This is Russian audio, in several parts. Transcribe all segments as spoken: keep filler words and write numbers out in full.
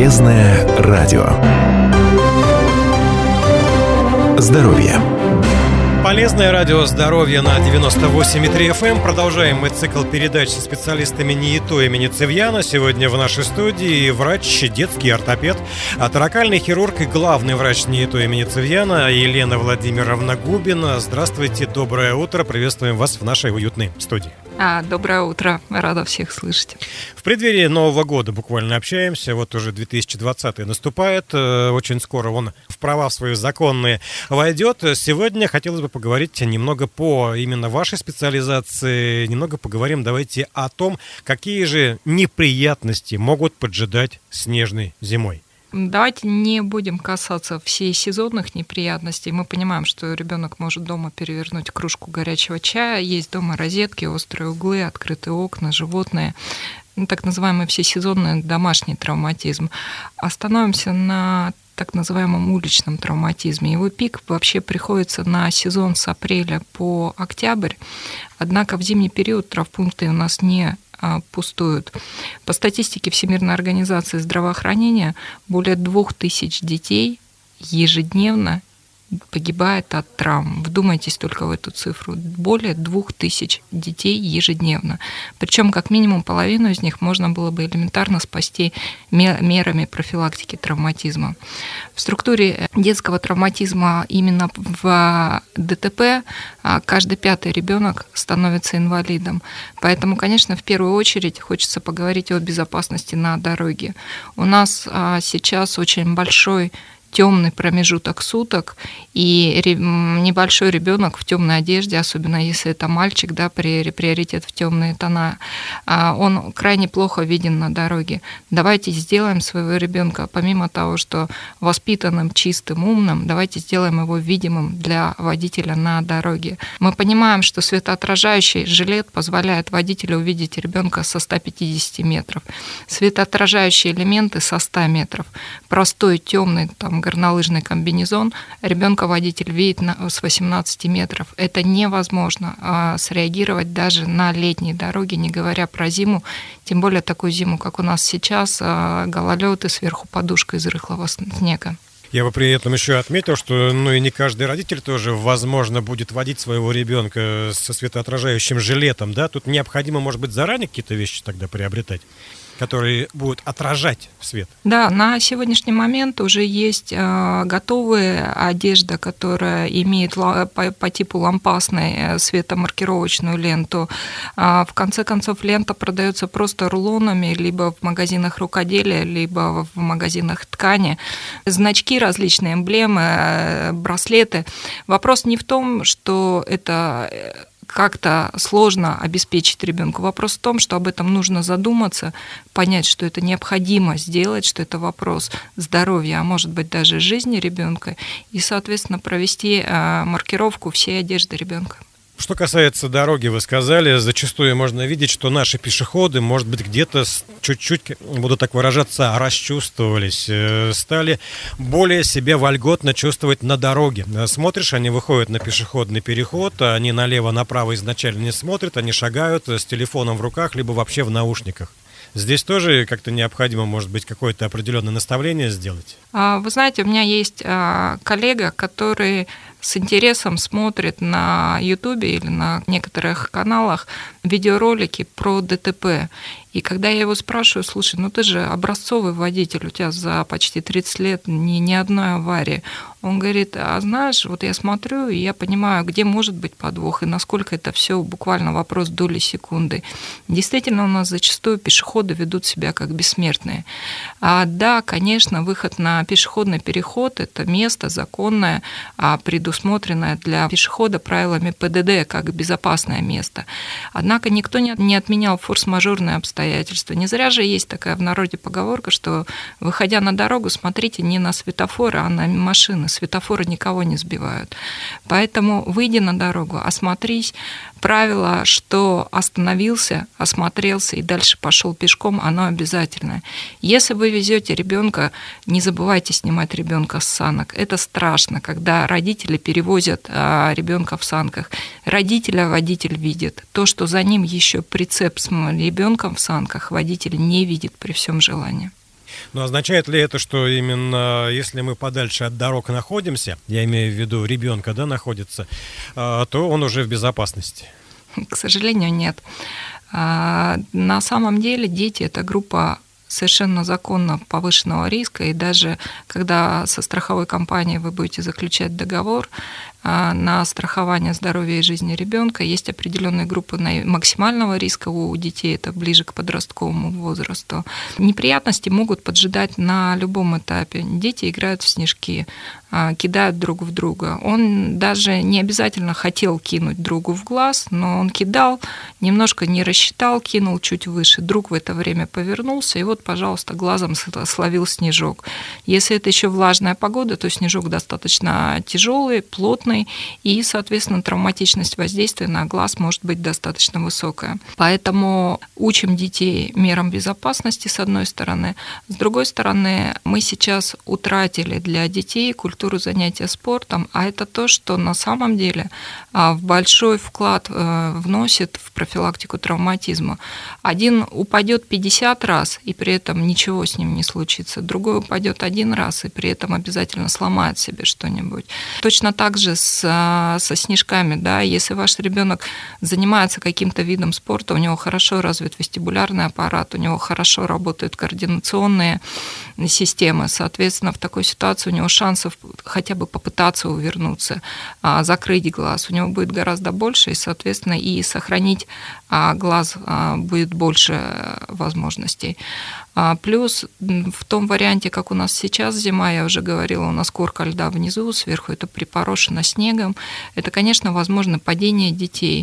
Полезное радио. Здоровье. Полезное радио «Здоровье» на девяносто восемь и три эф эм. Продолжаем мы цикл передач со специалистами НИИТО имени Цивьяна. Сегодня в нашей студии врач, детский ортопед, торакальный хирург и главный врач НИИТО имени Цивьяна Елена Владимировна Губина. Здравствуйте, доброе утро. Приветствуем вас в нашей уютной студии. А, доброе утро. Рада всех слышать. В преддверии Нового года буквально общаемся. Вот уже две тысячи двадцатый наступает. Очень скоро он в права свои законные войдет. Сегодня хотелось бы поговорить немного по именно вашей специализации. Немного поговорим, давайте, о том, какие же неприятности могут поджидать снежной зимой. Давайте не будем касаться всей сезонных неприятностей. Мы понимаем, что ребенок может дома перевернуть кружку горячего чая, есть дома розетки, острые углы, открытые окна, животные. Ну, так называемый всесезонный домашний травматизм. Остановимся на так называемом уличном травматизме. Его пик вообще приходится на сезон с апреля по октябрь, однако в зимний период травмпункты у нас не пустуют. По статистике Всемирной организации здравоохранения более двух тысяч детей ежедневно погибает от травм. Вдумайтесь только в эту цифру. Более двух тысяч детей ежедневно. Причем как минимум половину из них можно было бы элементарно спасти мерами профилактики травматизма. В структуре детского травматизма именно в ДТП каждый пятый ребенок становится инвалидом. Поэтому, конечно, в первую очередь хочется поговорить о безопасности на дороге. У нас сейчас очень большой темный промежуток суток, и небольшой ребенок в темной одежде, особенно если это мальчик, да, приоритет в темные тона, он крайне плохо виден на дороге. Давайте сделаем своего ребенка, помимо того, что воспитанным, чистым, умным, давайте сделаем его видимым для водителя на дороге. Мы понимаем, что светоотражающий жилет позволяет водителю увидеть ребенка со ста пятидесяти метров. Светоотражающие элементы со ста метров. Простой темный там горнолыжный комбинезон, ребенка водитель видит на, с восемнадцати метров. Это невозможно а, среагировать даже на летней дороге, не говоря про зиму, тем более такую зиму, как у нас сейчас, а, гололед и сверху подушка из рыхлого снега. Я бы при этом еще отметил, что ну и не каждый родитель тоже, возможно, будет водить своего ребенка со светоотражающим жилетом, да? Тут необходимо, может быть, заранее какие-то вещи тогда приобретать, которые будут отражать свет. Да, на сегодняшний момент уже есть э, готовая одежда, которая имеет ла- по, по типу лампасной э, светомаркировочную ленту. А в конце концов, лента продается просто рулонами, либо в магазинах рукоделия, либо в магазинах ткани. Значки, различные эмблемы, э, браслеты. Вопрос не в том, что это как-то сложно обеспечить ребенку. Вопрос в том, что об этом нужно задуматься, понять, что это необходимо сделать, что это вопрос здоровья, а может быть даже жизни ребенка, и, соответственно, провести маркировку всей одежды ребенка. Что касается дороги, вы сказали, зачастую можно видеть, что наши пешеходы, может быть, где-то чуть-чуть, буду так выражаться, расчувствовались, стали более себя вольготно чувствовать на дороге. Смотришь, они выходят на пешеходный переход, они налево-направо изначально не смотрят, они шагают с телефоном в руках, либо вообще в наушниках. Здесь тоже как-то необходимо, может быть, какое-то определенное наставление сделать? Вы знаете, у меня есть коллега, который с интересом смотрит на Ютубе или на некоторых каналах видеоролики про ДТП. И когда я его спрашиваю, слушай, ну ты же образцовый водитель, у тебя за почти тридцать лет ни, ни одной аварии. Он говорит, а знаешь, вот я смотрю, и я понимаю, где может быть подвох, и насколько это все буквально вопрос доли секунды. Действительно, у нас зачастую пешеходы ведут себя как бессмертные. А, да, конечно, выход на пешеходный переход – это место законное, предусмотренное для пешехода правилами ПДД, как безопасное место. Однако никто не отменял форс-мажорные обстоятельства. Не зря же есть такая в народе поговорка, что, выходя на дорогу, смотрите не на светофоры, а на машины. Светофоры никого не сбивают. Поэтому выйди на дорогу, осмотрись. Правило, что остановился, осмотрелся и дальше пошел пешком, оно обязательное. Если вы везете ребенка, не забывайте снимать ребенка с санок. Это страшно, когда родители перевозят ребенка в санках. Родителя водитель видит. То, что за ним еще прицеп с ребенком в санках, водитель не видит при всем желании. Но означает ли это, что именно если мы подальше от дорог находимся, я имею в виду ребенка, да, находится, то он уже в безопасности? К сожалению, нет. На самом деле дети – это группа совершенно законно повышенного риска, и даже когда со страховой компанией вы будете заключать договор на страхование здоровья и жизни ребенка, есть определенные группы максимального риска у детей, это ближе к подростковому возрасту. Неприятности могут поджидать на любом этапе. Дети играют в снежки, кидают друг в друга. Он даже не обязательно хотел кинуть другу в глаз, но он кидал, немножко не рассчитал, кинул чуть выше. Друг в это время повернулся, и вот, пожалуйста, глазом словил снежок. Если это еще влажная погода, то снежок достаточно тяжелый, плотный, и, соответственно, травматичность воздействия на глаз может быть достаточно высокая. Поэтому учим детей мерам безопасности, с одной стороны. С другой стороны, мы сейчас утратили для детей культуру занятия спортом, а это то, что на самом деле в большой вклад вносит в профилактику травматизма. Один упадет пятьдесят раз, и при этом ничего с ним не случится. Другой упадет один раз, и при этом обязательно сломает себе что-нибудь. Точно так же с, со снежками, да, если ваш ребенок занимается каким-то видом спорта, у него хорошо развит вестибулярный аппарат, у него хорошо работают координационные системы, соответственно, в такой ситуации у него шансов хотя бы попытаться увернуться, закрыть глаз, у него будет гораздо больше, и, соответственно, и сохранить глаз будет больше возможностей. Плюс в том варианте, как у нас сейчас зима, я уже говорила, у нас корка льда внизу, сверху это припорошено снегом. Это, конечно, возможно падение детей.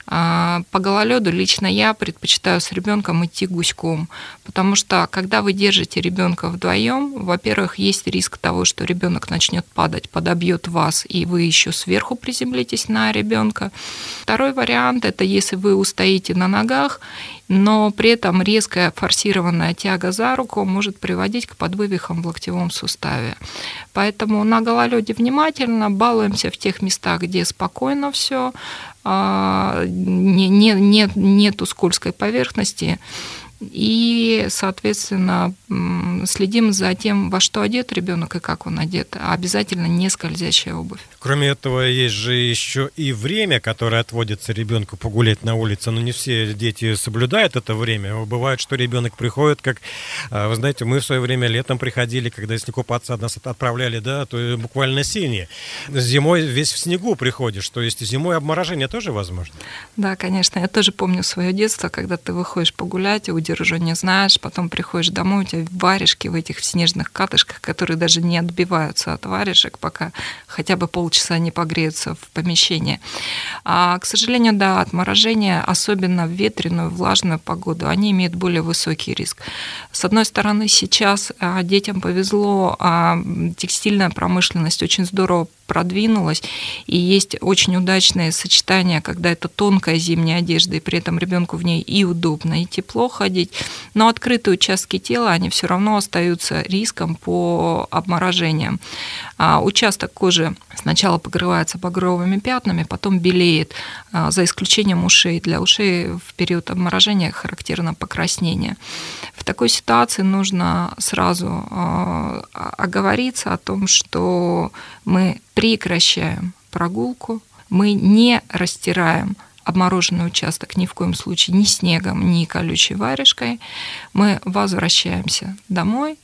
По гололеду лично я предпочитаю с ребенком идти гуськом, потому что когда вы держите ребенка вдвоем, во-первых, есть риск того, что ребенок начнет падать, подобьет вас, и вы еще сверху приземлитесь на ребенка. Второй вариант – это если вы устоите на ногах, но при этом резкая форсированная тяга за руку может приводить к подвывихам в локтевом суставе. Поэтому на гололеде внимательно, балуемся в тех местах, где спокойно все, не, не, не, нету скользкой поверхности. И, соответственно, следим за тем, во что одет ребенок и как он одет. А обязательно не скользящая обувь. Кроме этого, есть же еще и время, которое отводится ребенку погулять на улице. Но не все дети соблюдают это время. Бывает, что ребенок приходит, как, вы знаете, мы в свое время летом приходили, когда если купаться нас отправляли, да, то буквально синие. Зимой весь в снегу приходишь. То есть зимой обморожение тоже возможно? Да, конечно. Я тоже помню свое детство, когда ты выходишь погулять, уже не знаешь, потом приходишь домой, у тебя варежки в этих снежных катышках, которые даже не отбиваются от варежек, пока хотя бы полчаса не погреются в помещении. А, к сожалению, да, отморожение, особенно в ветреную, влажную погоду, они имеют более высокий риск. С одной стороны, сейчас детям повезло, текстильная промышленность очень здорово продвинулась, и есть очень удачное сочетание, когда это тонкая зимняя одежда, и при этом ребенку в ней и удобно, и тепло ходить, но открытые участки тела, они все равно остаются риском по обморожениям. А участок кожи сначала покрывается багровыми пятнами, потом белеет, за исключением ушей. Для ушей в период обморожения характерно покраснение. В такой ситуации нужно сразу оговориться о том, что мы прекращаем прогулку, мы не растираем обмороженный участок ни в коем случае ни снегом, ни колючей варежкой. Мы возвращаемся домой.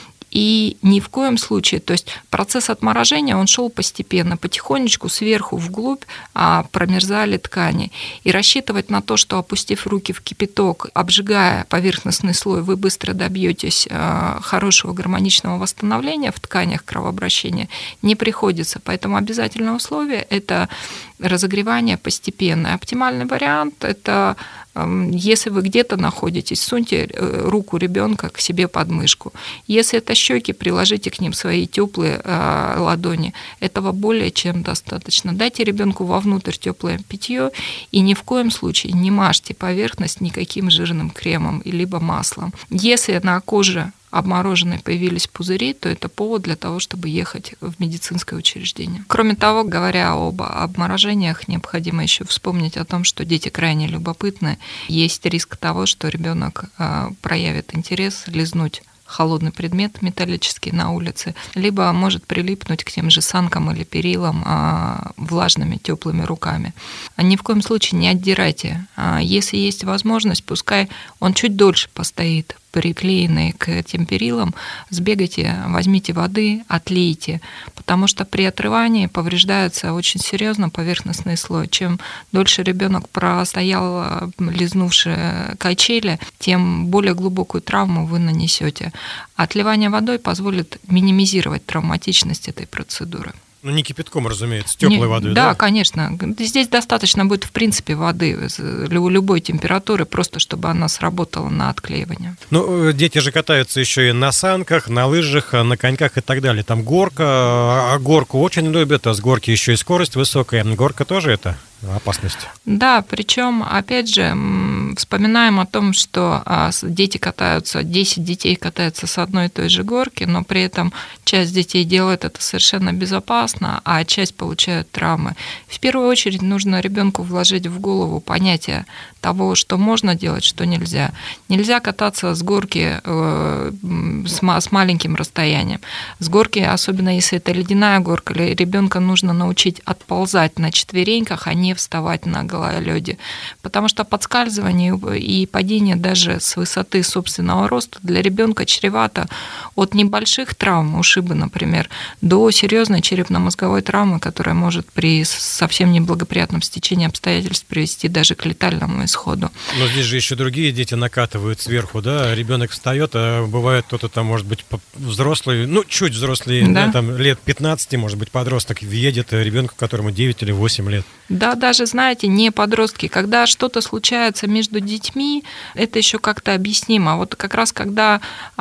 И ни в коем случае, то есть процесс отморожения, он шел постепенно, потихонечку сверху вглубь промерзали ткани. И рассчитывать на то, что, опустив руки в кипяток, обжигая поверхностный слой, вы быстро добьетесь хорошего гармоничного восстановления в тканях кровообращения, не приходится. Поэтому обязательное условие – это разогревание постепенное. Оптимальный вариант – это если вы где-то находитесь, суньте руку ребенка к себе под мышку. Если это щеки, приложите к ним свои теплые ладони. Этого более чем достаточно. Дайте ребенку вовнутрь теплое питье и ни в коем случае не мажьте поверхность никаким жирным кремом либо маслом. Если на коже обмороженные появились пузыри, то это повод для того, чтобы ехать в медицинское учреждение. Кроме того, говоря об обморожениях, необходимо еще вспомнить о том, что дети крайне любопытны. Есть риск того, что ребенок проявит интерес лизнуть холодный предмет металлический на улице, либо может прилипнуть к тем же санкам или перилам а, влажными, теплыми руками. Ни в коем случае не отдирайте. А, если есть возможность, пускай он чуть дольше постоит, приклеенные к этим перилам, сбегайте, возьмите воды, отлейте, потому что при отрывании повреждается очень серьезно поверхностный слой. Чем дольше ребенок простоял, лизнувши качели, тем более глубокую травму вы нанесете. Отливание водой позволит минимизировать травматичность этой процедуры. Ну, не кипятком, разумеется, теплой не, водой, да? Да, конечно. Здесь достаточно будет, в принципе, воды любой температуры, просто чтобы она сработала на отклеивание. Ну, дети же катаются еще и на санках, на лыжах, на коньках и так далее. Там горка, а горку очень любят, а с горки еще и скорость высокая. Горка тоже это опасность. Да, причем, опять же, вспоминаем о том, что дети катаются, десять детей катаются с одной и той же горки, но при этом часть детей делает это совершенно безопасно, а часть получает травмы. В первую очередь нужно ребенку вложить в голову понятие того, что можно делать, что нельзя. Нельзя кататься с горки с маленьким расстоянием. С горки, особенно если это ледяная горка, ребенка нужно научить отползать на четвереньках, а не вставать на гололёде. Потому что подскальзывание и падение даже с высоты собственного роста для ребенка чревато от небольших травм, ушиба, например, до серьезной черепно-мозговой травмы, которая может при совсем неблагоприятном стечении обстоятельств привести даже к летальному исходу. Но здесь же еще другие дети накатывают сверху, да? Ребенок встает, а бывает кто-то там, может быть, взрослый, ну, чуть взрослый, да? Да, там лет пятнадцать, может быть, подросток едет, ребенку, которому девять или восемь лет. Да, даже, знаете, не подростки. Когда что-то случается между детьми, это еще как-то объяснимо. А вот как раз когда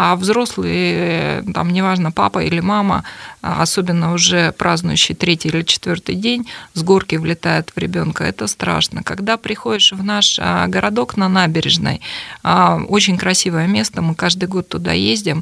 взрослые, там, неважно, папа или мама, особенно уже празднующий третий или четвертый день, с горки влетает в ребенка, это страшно. Когда приходишь в наш городок на набережной, очень красивое место, мы каждый год туда ездим,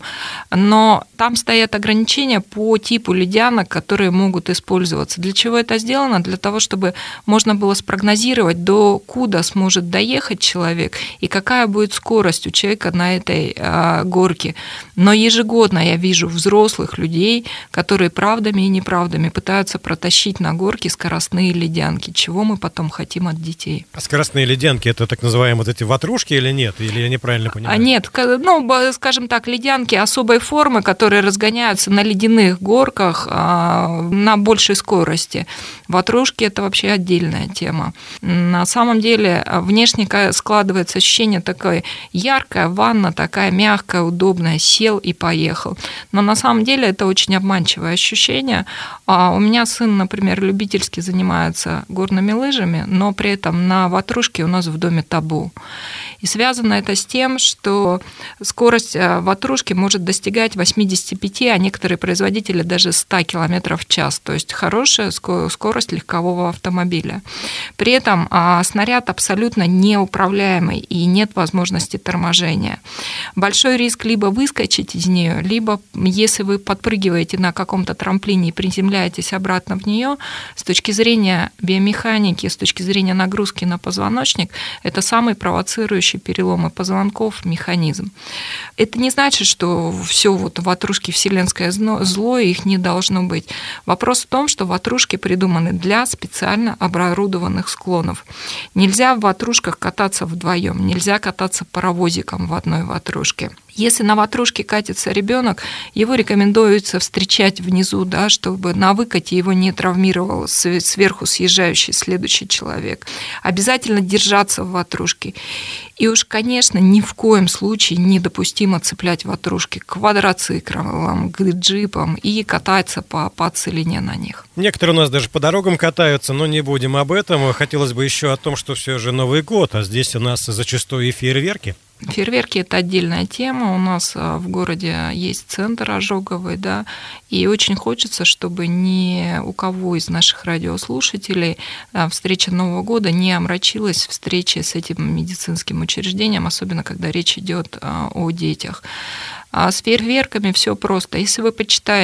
но там стоят ограничения по типу ледянок, которые могут использоваться. Для чего это сделано? Для того, чтобы можно было спрогнозировать, до куда сможет доехать человек и какая будет скорость у человека на этой а, горке. Но ежегодно я вижу взрослых людей, которые правдами и неправдами пытаются протащить на горке скоростные ледянки. Чего мы потом хотим от детей? А скоростные ледянки — это так называемые вот эти ватрушки или нет? Или я неправильно понимаю? А нет, ну, скажем так, ледянки особой формы, которые разгоняются на ледяных горках а, на большей скорости. Ватрушки — это вообще отдельная тема. На самом деле внешне складывается ощущение такое: яркая ванна, такая мягкая, удобная, сел и поехал. Но на самом деле это очень обманчивое ощущение. У меня сын, например, любительски занимается горными лыжами, но при этом на ватрушке у нас в доме табу. И связано это с тем, что скорость ватрушки может достигать восемьдесят пять, а некоторые производители даже сто километров в час. То есть хорошая скорость легкового автомобиля. При этом снаряд абсолютно неуправляемый и нет возможности торможения. Большой риск либо выскочить из нее, либо, если вы подпрыгиваете на каком-то трамплине и приземляетесь обратно в нее, с точки зрения биомеханики, с точки зрения нагрузки на позвоночник, это самый провоцирующий переломы позвонков механизм. Это не значит, что все вот ватрушки вселенское зло, и их не должно быть. Вопрос в том, что ватрушки придуманы для специально оборудованных склонов. Нельзя в ватрушках кататься вдвоем, нельзя кататься паровозиком в одной ватрушке. Если на ватрушке катится ребенок, его рекомендуется встречать внизу, да, чтобы на выкате его не травмировал сверху съезжающий следующий человек. Обязательно держаться в ватрушке. И уж, конечно, ни в коем случае недопустимо цеплять ватрушки к квадроциклам, к джипам и кататься по, по целине на них. Некоторые у нас даже по дорогам катаются, но не будем об этом. Хотелось бы еще о том, что все же Новый год, а здесь у нас зачастую и фейерверки. Фейерверки – это отдельная тема. У нас в городе есть центр ожоговый, да, и очень хочется, чтобы ни у кого из наших радиослушателей встреча Нового года не омрачилась встречей с этим медицинским учреждением, особенно когда речь идет о детях. А с фейерверками все просто. Если вы почитаете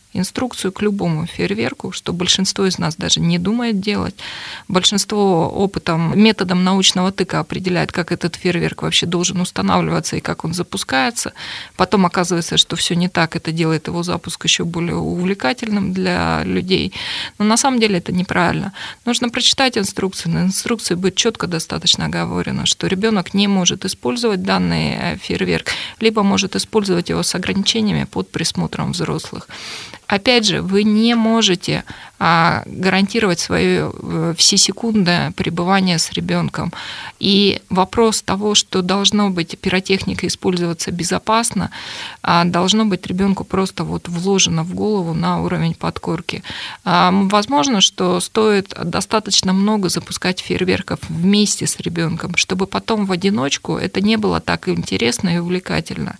инструкцию к любому фейерверку, что большинство из нас даже не думает делать. Большинство опытом, методом научного тыка определяет, как этот фейерверк вообще должен устанавливаться и как он запускается. Потом оказывается, что все не так, это делает его запуск еще более увлекательным для людей. Но на самом деле это неправильно. Нужно прочитать инструкцию. На инструкции будет четко достаточно оговорено, что ребенок не может использовать данный фейерверк, либо может использовать его с ограничениями под присмотром взрослых. Опять же, вы не можете а, гарантировать свое всесекундное пребывание с ребенком. И вопрос того, что должно быть пиротехника использоваться безопасно, а, должно быть ребенку просто вот вложено в голову на уровень подкорки. А, возможно, что стоит достаточно много запускать фейерверков вместе с ребенком, чтобы потом в одиночку это не было так интересно и увлекательно.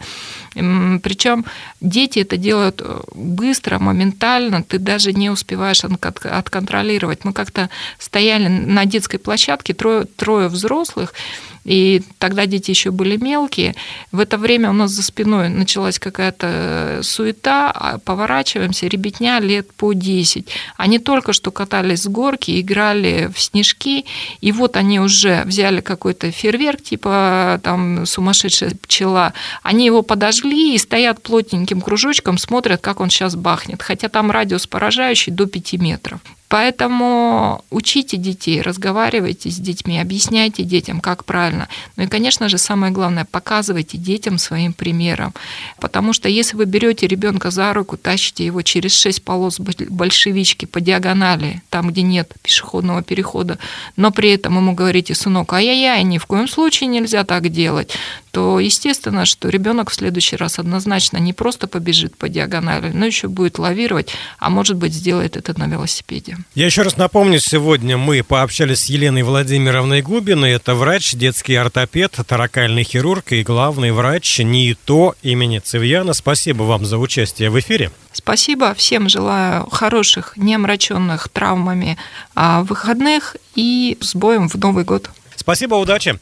Причем дети это делают быстро, моментально, ты даже не успеваешь отконтролировать. Мы как-то стояли на детской площадке, трое, трое взрослых, и тогда дети еще были мелкие. В это время у нас за спиной началась какая-то суета, поворачиваемся, ребятня лет по десять. Они только что катались с горки, играли в снежки, и вот они уже взяли какой-то фейерверк, типа там сумасшедшая пчела, они его подожгли и стоят плотненьким кружочком, смотрят, как он сейчас бахнет, хотя там радиус поражающий до пяти метров. Поэтому учите детей, разговаривайте с детьми, объясняйте детям, как правильно. Ну и, конечно же, самое главное, показывайте детям своим примером. Потому что если вы берете ребенка за руку, тащите его через шесть полос большевички по диагонали, там, где нет пешеходного перехода, но при этом ему говорите: сынок, ай-яй-яй, ни в коем случае нельзя так делать, то естественно, что ребенок в следующий раз однозначно не просто побежит по диагонали, но еще будет лавировать, а может быть, сделает это на велосипеде. Я еще раз напомню, сегодня мы пообщались с Еленой Владимировной Губиной. Это врач, детский ортопед, торакальный хирург и главный врач НИИТО имени Цивьяна. Спасибо вам за участие в эфире. Спасибо. Всем желаю хороших, не омраченных травмами выходных и с боем в Новый год. Спасибо, удачи.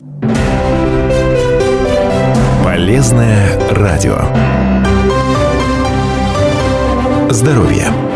Полезное радио. Здоровье.